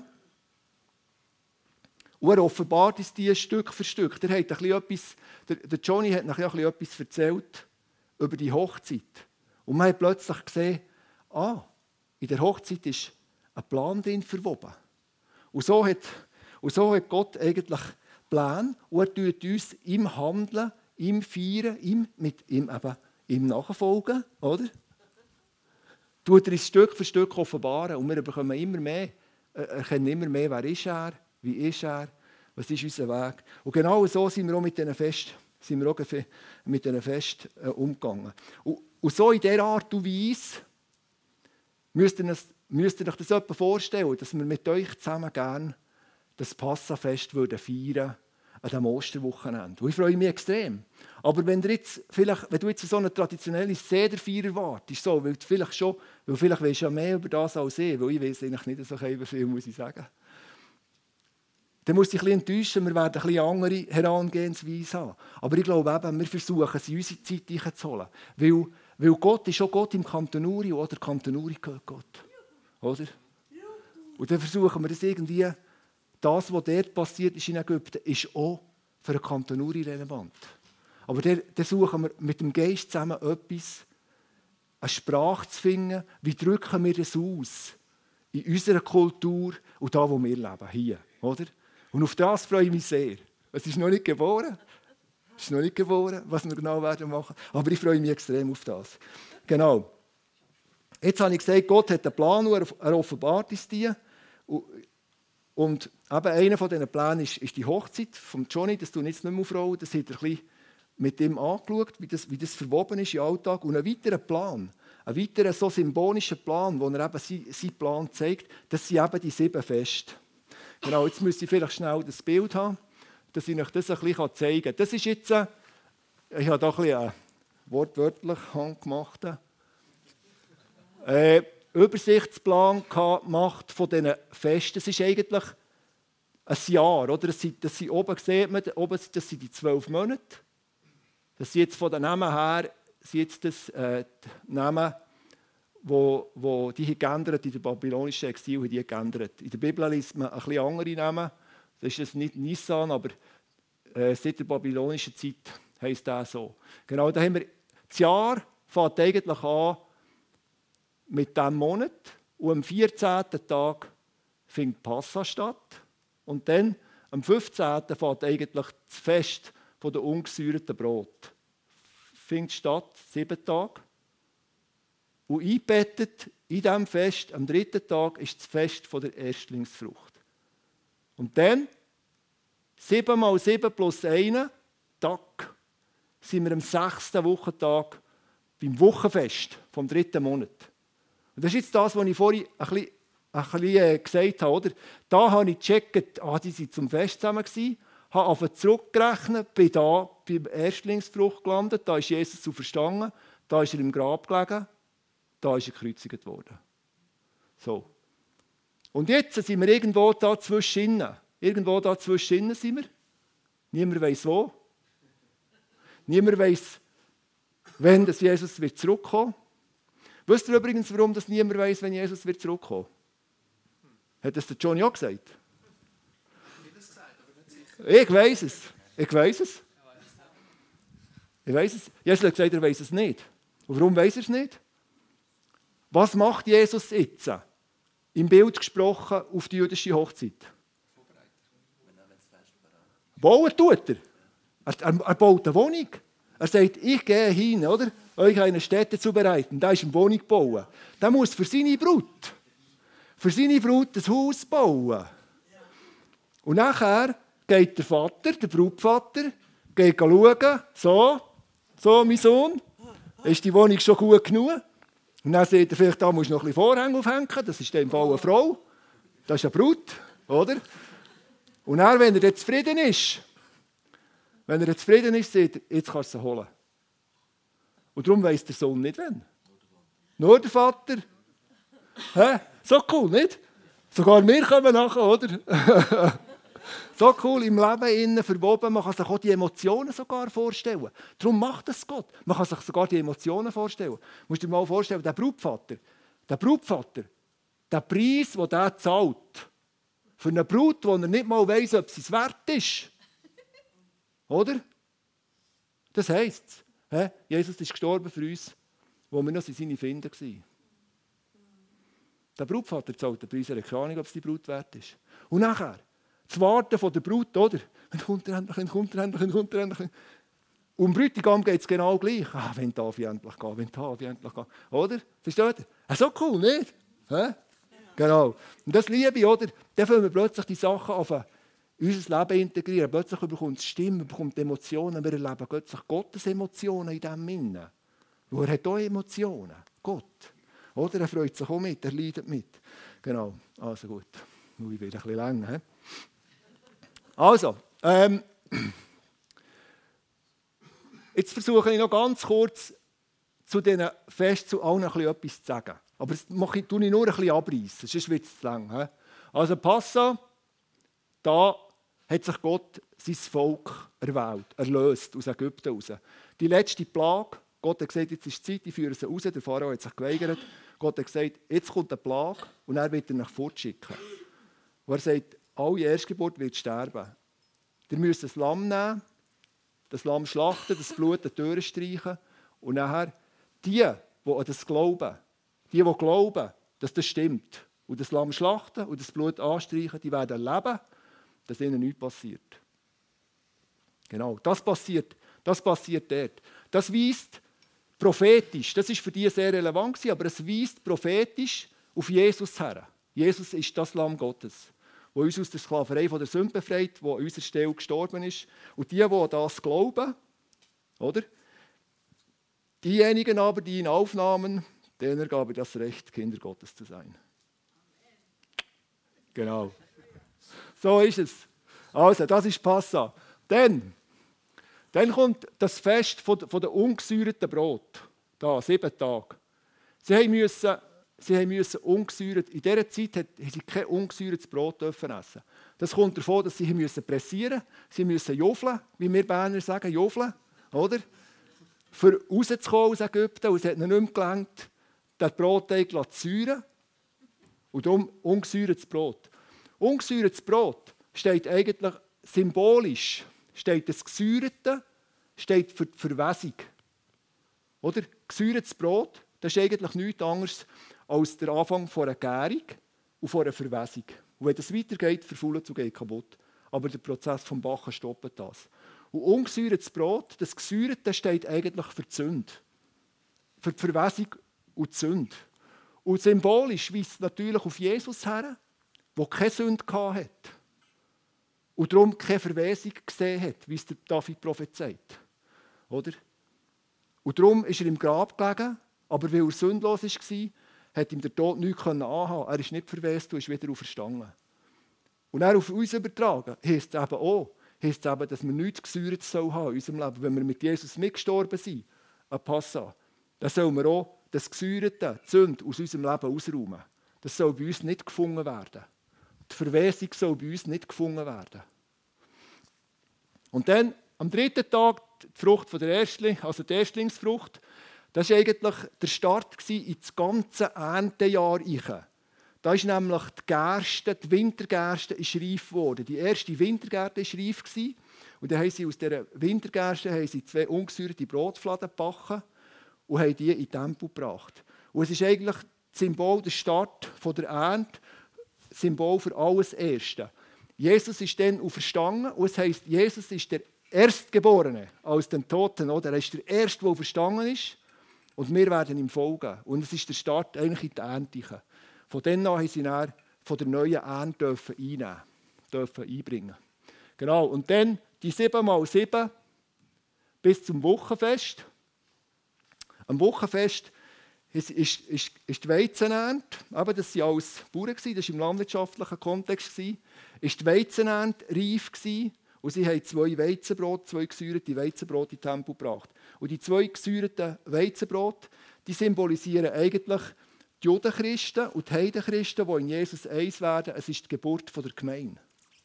Und er offenbart uns die Stück für Stück. Der Johnny hat nachher etwas erzählt über die Hochzeit. Und man hat plötzlich gesehen, in der Hochzeit ist ein Plan drin verwoben. Und so hat Gott eigentlich Pläne und er tut uns im Handeln, im Feiern, im Nachfolgen, oder? tut er uns Stück für Stück offenbaren. Und wir bekommen immer mehr, erkennen immer mehr, wer ist er, wie ist er, was ist unser Weg. Und genau so sind wir auch mit diesen Festen umgegangen. Und so in dieser Art und Weise müsst ihr euch das etwa vorstellen, dass wir mit euch zusammen gerne das Passafest feiern würden an diesem Osterwochenende. Und ich freue mich extrem. Aber wenn du jetzt so eine traditionelle Sederfeier erwartest, so, weil vielleicht weisst du ja mehr über das als ich, weil ich weiss eigentlich nicht so viel, muss ich sagen. Dann musst du dich ein bisschen enttäuschen, wir werden ein bisschen andere Herangehensweise haben. Aber ich glaube eben, wir versuchen es in unsere Zeit einzuholen. Weil Gott ist auch Gott im Kanton Uri, oder? Der Kanton Uri gehört Gott. Oder? Und dann versuchen wir das irgendwie, das, was dort passiert ist in Ägypten, ist auch für den Kanton Uri relevant. Aber dann suchen wir mit dem Geist zusammen etwas, eine Sprache zu finden, wie drücken wir das aus in unserer Kultur und da, wo wir leben, hier. Oder? Und auf das freue ich mich sehr. Es ist noch nicht geboren. Es ist noch nicht geboren, was wir genau werden machen. Aber ich freue mich extrem auf das. Genau. Jetzt habe ich gesagt, Gott hat einen Plan und er offenbart es dir. Und eben einer von diesen Plänen ist die Hochzeit von Johnny. Das tue ich jetzt nicht mehr aufrollen. Das hat er ein bisschen mit ihm angeschaut, wie das verwoben ist im Alltag. Und ein weiterer Plan, ein weiterer so symbolischer Plan, wo er eben seinen Plan zeigt, das sind eben die 7 Feste. Genau, jetzt müsste ich vielleicht schnell das Bild haben, dass ich euch das ein bisschen zeigen kann. Das ist jetzt, ich habe da ein bisschen wortwörtlich handgemachten Übersichtsplan gemacht von diesen Festen. Das ist eigentlich ein Jahr. Oder? Das sind, oben sieht man, das sind die 12 Monate. Das sind jetzt von den Namen her sind jetzt das, die Namen, wo die geändert in der babylonischen Exil haben die geändert. In der Bibel liest man ein bisschen andere Namen. Das ist jetzt nicht Nisan, aber seit der babylonischen Zeit heisst das so. Genau, da haben wir das Jahr fängt eigentlich an mit diesem Monat und am 14. Tag findet Passa statt. Und dann am 15. fängt eigentlich das Fest der ungesäuerten Brot. Findet statt, 7 Tage. Und eingebettet in diesem Fest, am 3. Tag, ist das Fest der Erstlingsfrucht. Und dann, 7 mal 7 plus 1 Tag, sind wir am 6. Wochentag beim Wochenfest vom 3. Monat. Und das ist jetzt das, was ich vorhin ein bisschen gesagt habe. Oder? Da habe ich gecheckt, die waren zum Fest zusammen, habe auf zurückgerechnet, bin da beim Erstlingsfrucht gelandet, da ist Jesus zu verstanden, da ist er im Grab gelegen, da ist er gekreuzigt worden. So. Und jetzt sind wir irgendwo da zwischendrin. Irgendwo da zwischendrin sind wir. Niemand weiss wo. Niemand weiss, wann das Jesus wird zurückkommen. Wisst ihr übrigens, warum das niemand weiss, wenn Jesus wird zurückkommen? Hat das der Johnny auch gesagt? Ich weiss es. Ich weiss es. Ich weiss es. Jesus hat gesagt, er weiss es nicht. Und warum weiss er es nicht? Was macht Jesus jetzt? Im Bild gesprochen auf die jüdische Hochzeit. Bauen tut er. Er baut eine Wohnung. Er sagt, ich gehe hin, oder? Euch eine Stätte zu bereiten. Da ist eine Wohnung bauen. Der muss für seine Brut ein Haus bauen. Und nachher geht der Vater, der Brautvater, geht schauen, so mein Sohn, ist die Wohnung schon gut genug? Und dann sagt er vielleicht, da musst du noch ein bisschen Vorhänge aufhängen, das ist in dem Fall eine Frau, das ist eine Brut, oder? Und dann, wenn er zufrieden ist, sagt er, jetzt kannst du sie holen. Und darum weiss der Sohn nicht, wann. Nur der Vater. Hä? So cool, nicht? Sogar wir kommen nachher, oder? So cool im Leben innen verwoben, man kann sich auch die Emotionen sogar vorstellen. Darum macht es Gott. Man kann sich sogar die Emotionen vorstellen. Du musst dir mal vorstellen, der Brautvater, der Preis, den der zahlt, für eine Brut, wo er nicht mal weiss, ob sie es wert ist. Oder? Das heisst, Jesus ist gestorben für uns, wo wir noch seine Finder waren. Der Brautvater zahlt den Preis, er hat keine Ahnung, ob es die Brut wert ist. Und nachher, das Warten von der Brut, oder? Wann kommt er endlich? Und dem Bräutigam geht es genau gleich. Wenn darf ich endlich gehen, wenn darf ich endlich gehen. Oder? Versteht ihr? So cool, nicht? Hä? Genau. Und das liebe ich, oder? Dann fangen wir plötzlich die Sachen auf unser Leben integrieren. Plötzlich bekommt es Stimmen, bekommt Emotionen. Wir erleben plötzlich Gottes Emotionen in diesem Innen. Und er hat auch Emotionen. Gott. Oder? Er freut sich auch mit, er leidet mit. Genau. Also gut. Nur ich wieder ein bisschen länger. He? Also, jetzt versuche ich noch ganz kurz zu diesen Festen zu allen etwas zu sagen. Aber das tue ich nur ein bisschen abreißen, sonst wird es zu lang. He? Also Passa, da hat sich Gott sein Volk erwählt, erlöst aus Ägypten raus. Die letzte Plage, Gott hat gesagt, jetzt ist Zeit, ich führe sie raus. Der Pharao hat sich geweigert. Gott hat gesagt, jetzt kommt eine Plage und er wird ihn fortschicken. Und er sagt, alle Erstgeburt wird sterben. Ihr müsst das Lamm nehmen, das Lamm schlachten, das Blut an die Türen streichen und nachher die an das glauben, dass das stimmt, und das Lamm schlachten und das Blut anstreichen, die werden erleben, dass ihnen nichts passiert. Genau, das passiert dort. Das weist prophetisch, das ist für die sehr relevant, aber es weist prophetisch auf Jesus her. Jesus ist das Lamm Gottes, der uns aus der Sklaverei von der Sünde befreit, der an unserer Stelle gestorben ist. Und die an das glauben, oder? Diejenigen aber, die ihn aufnahmen, denen gab er das Recht, Kinder Gottes zu sein. Genau. So ist es. Also, das ist Passa. Dann kommt das Fest von der ungesäuerten Brot. Da, 7 Tage. Sie mussten ungesäuert, in dieser Zeit haben sie kein ungesäuertes Brot essen. Das kommt davon, dass sie pressieren mussten. Sie müssen joffeln, wie wir Berner sagen, joffeln, oder? Für rauszukommen aus Ägypten, und es hat ihnen nicht mehr gelangt, das Brotteig zu säuern. Und darum ungesäuertes Brot. Ungesäuertes Brot steht eigentlich symbolisch, steht das Gesäuerte, steht für die Verwesung. Oder? Gesäuertes Brot, das ist eigentlich nichts anderes als der Anfang von einer Gärung und von einer Verwesung. Und wenn das weitergeht, verfault es und geht kaputt. Aber der Prozess vom Backen stoppt das. Und ungesäuertes Brot, das Gesäuerte, steht eigentlich für die Sünde. Für die Verwesung und die Sünde. Und symbolisch weist es natürlich auf Jesus her, der keine Sünde hatte. Und darum keine Verwesung gesehen hat, wie es der David prophezeit. Oder? Und darum ist er im Grab gelegen, aber weil er sündlos war, hat ihm der Tod nichts anhaben. Er ist nicht verwest und ist wieder auferstanden. Und er auf uns übertragen, heisst es eben, dass wir nichts Gesäuertes haben in unserem Leben. Wenn wir mit Jesus mitgestorben sind, an Passa, dann sollen wir auch das Gesäuerte, die Sünde aus unserem Leben ausräumen. Das soll bei uns nicht gefunden werden. Die Verwesung soll bei uns nicht gefunden werden. Und dann, am 3. Tag, die Frucht von der Erstling, also die Erstlingsfrucht, das war eigentlich der Start in das ganze Erntejahr. Da ist nämlich die Wintergerste ist reif geworden. Die erste Wintergerste war reif. Und dann haben sie aus dieser Wintergerste 2 ungesäuerte Brotfladen gebacken und haben die in den Tempel gebracht. Und es ist eigentlich das Symbol, der Start der Ernte, Symbol für alles Erste. Jesus ist dann auferstanden und es heisst, Jesus ist der Erstgeborene aus den Toten. Oder? Er ist der Erste, der auferstanden ist, und wir werden ihm folgen. Und es ist der Start eigentlich in die Ernte. Von dann an haben sie dann von der neuen Ernte einbringen. Genau, und dann die 7x7 bis zum Wochenfest. Am Wochenfest ist die Weizenernte, aber das waren alles Bauern, das war im landwirtschaftlichen Kontext, ist die Weizenernte reif gewesen, und sie haben 2 gesäuerte Weizenbrote in den Tempel gebracht. Und die 2 gesäuerten Weizenbrote, die symbolisieren eigentlich die Judenchristen und die Heidenchristen, die in Jesus eins werden. Es ist die Geburt der Gemeinde.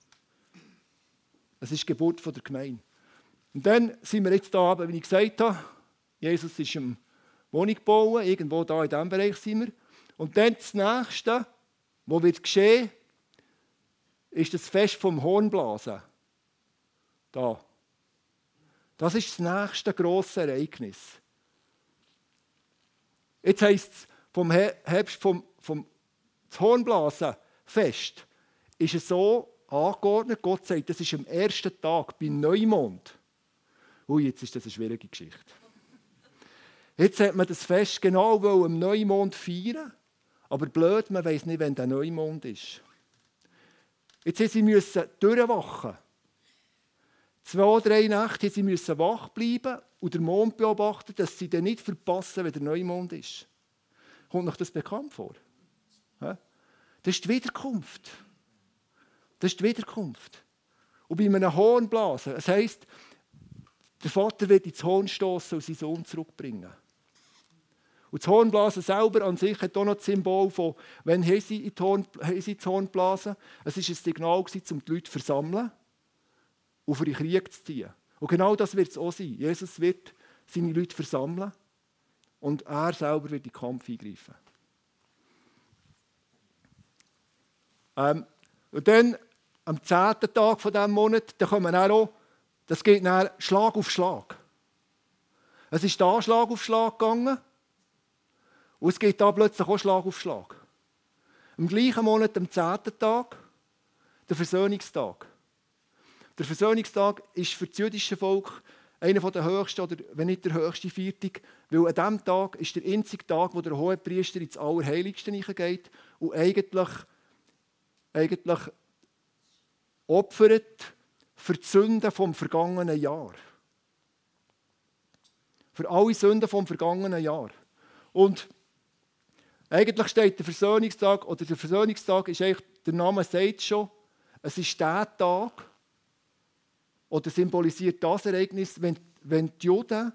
Es ist die Geburt der Gemeinde. Und dann sind wir jetzt da, wie ich gesagt habe, Jesus ist im Wohnung bauen, irgendwo da in diesem Bereich sind wir. Und dann das Nächste, was wird geschehen, ist das Fest vom Hornblasen. Da. Das ist das nächste grosse Ereignis. Jetzt heisst es, vom Hornblasenfest ist es so angeordnet, Gott sagt, das ist am ersten Tag, bei Neumond. Ui, jetzt ist das eine schwierige Geschichte. Jetzt hat man das Fest genau am Neumond feiern, aber blöd, man weiss nicht, wann der Neumond ist. Jetzt müssen sie durchwachen. 2, 3 Nächte sie müssen wach bleiben und den Mond beobachten, dass sie dann nicht verpassen, wenn der Neumond ist. Kommt euch das bekannt vor? Das ist die Wiederkunft. Das ist die Wiederkunft. Und bei einem Hornblasen, das heisst, der Vater wird ins Horn stoßen und seinen Sohn zurückbringen. Und das Hornblasen selber an sich hat auch noch das Symbol von, wenn sie ins Horn blasen. Es war ein Signal, um die Leute zu versammeln und für den Krieg zu ziehen. Und genau das wird es auch sein. Jesus wird seine Leute versammeln und er selber wird in den Kampf eingreifen. Und dann, am 10. Tag von diesem Monat, da kommen dann auch, das geht dann Schlag auf Schlag. Es ist da Schlag auf Schlag gegangen und es geht da plötzlich auch Schlag auf Schlag. Im gleichen Monat, am 10. Tag, der Versöhnungstag. Der Versöhnungstag ist für das jüdische Volk einer der höchsten, oder wenn nicht der höchste Feiertag, weil an diesem Tag ist der einzige Tag, wo der Hohepriester ins Allerheiligste hineingeht und eigentlich opfert für die Sünden vom vergangenen Jahr. Für alle Sünden vom vergangenen Jahr. Und eigentlich steht der Versöhnungstag ist eigentlich, der Name sagt es schon, es ist der Tag, oder symbolisiert das Ereignis, wenn die Juden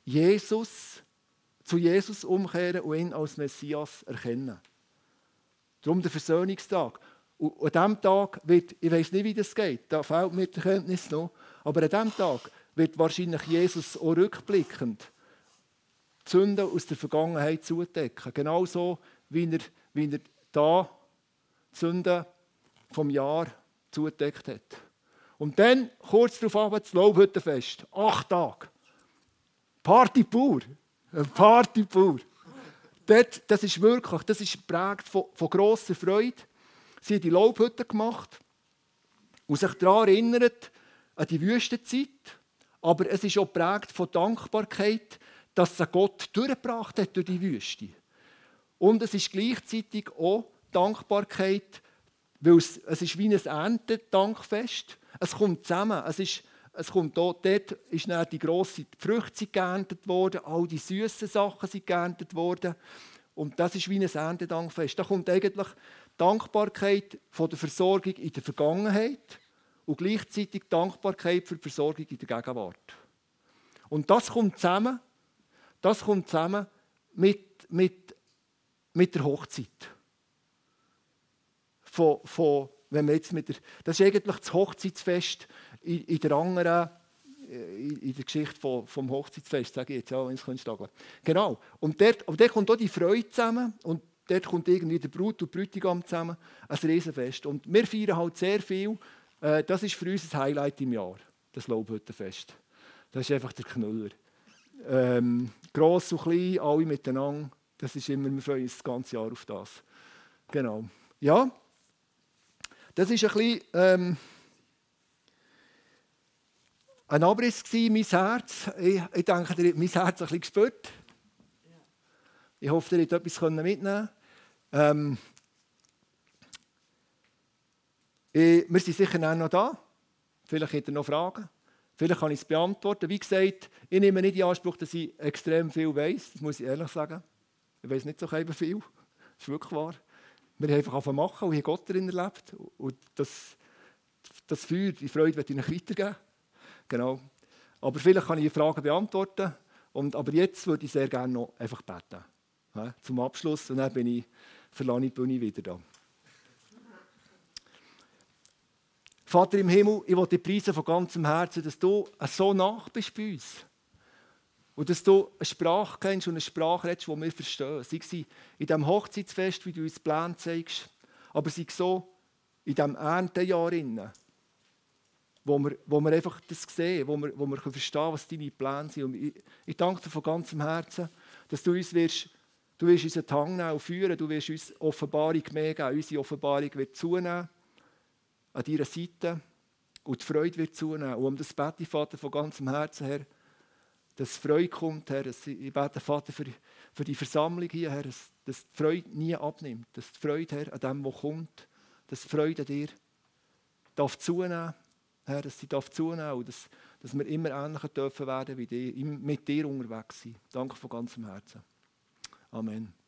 zu Jesus umkehren und ihn als Messias erkennen. Darum der Versöhnungstag. Und an diesem Tag wird, ich weiss nicht, wie das geht, da fehlt mir die Kenntnis noch, aber an diesem Tag wird wahrscheinlich Jesus auch rückblickend die Sünden aus der Vergangenheit zudecken. Genauso wie er da die Sünden vom Jahr zudeckt hat. Und dann, kurz darauf das Laubhüttenfest. 8 Tage. Party pur. Party pur. Das ist geprägt von grosser Freude. Sie haben die Laubhütte gemacht und sich daran erinnert, an die Wüstenzeit. Aber es ist auch geprägt von Dankbarkeit, dass sie Gott durchgebracht hat durch die Wüste. Und es ist gleichzeitig auch Dankbarkeit, weil es ist wie ein Erntedankfest. Es kommt zusammen. Dort ist dann die grosse Früchte geerntet worden, all die süßen Sachen sind geerntet worden. Und das ist wie ein Erntedankfest. Da kommt eigentlich Dankbarkeit von der Versorgung in der Vergangenheit und gleichzeitig Dankbarkeit für die Versorgung in der Gegenwart. Und das kommt zusammen mit der Hochzeit. Wenn wir jetzt das ist eigentlich das Hochzeitsfest in der Geschichte vom Hochzeitsfest, sage ich jetzt, ja, wenn es sagen. Genau. Und dort kommt auch die Freude zusammen und dort kommt irgendwie der Brut und Bräutigam zusammen. Ein Riesenfest. Und wir feiern halt sehr viel. Das ist für uns ein Highlight im Jahr, das Laubhüttenfest. Das ist einfach der Knüller. Gross und klein, alle miteinander. Das ist immer, wir freuen uns das ganze Jahr auf das. Genau. Ja, das war ein bisschen ein Abriss, mein Herz. Ich denke, ihr habt mein Herz ein bisschen gespürt. Ich hoffe, ihr habt etwas mitnehmen können. Wir sind sicher noch da. Vielleicht habt ihr noch Fragen. Vielleicht kann ich es beantworten. Wie gesagt, ich nehme nicht in Anspruch, dass ich extrem viel weiss. Das muss ich ehrlich sagen. Ich weiss nicht so viel. Das ist wirklich wahr. Wir haben einfach angefangen machen und haben Gott darin erlebt. Und das Feuer, die Freude möchte ich euch weitergeben. Genau. Aber vielleicht kann ich die Fragen beantworten. Aber jetzt würde ich sehr gerne noch einfach beten. Ja, zum Abschluss. Und dann verlasse ich die Bühne wieder da. Vater im Himmel, ich will dir preisen von ganzem Herzen, dass du so nah bist bei uns. Und dass du eine Sprache kennst und eine Sprache redest, die wir verstehen. Sei es in diesem Hochzeitsfest, wie du uns Pläne zeigst, aber sei es so in diesem Erntejahr, wo wir einfach das sehen, wo wir verstehen, was deine Pläne sind. Und ich danke dir von ganzem Herzen, dass du uns unseren Hang nehmen und führen, du wirst uns Offenbarung mehr geben, unsere Offenbarung wird zunehmen an deiner Seite. Und die Freude wird zunehmen. Und um das bete ich, Vater, von ganzem Herzen, Herr, dass Freude kommt, Herr. Ich bete, Vater, für die Versammlung hier, Herr, dass die Freude nie abnimmt. Dass die Freude, Herr, an dem, was kommt, dass die Freude an dir darf zunehmen, Herr, dass sie darf zunehmen und dass wir immer ähnlicher dürfen werden wie dir, mit dir unterwegs sein. Danke von ganzem Herzen. Amen.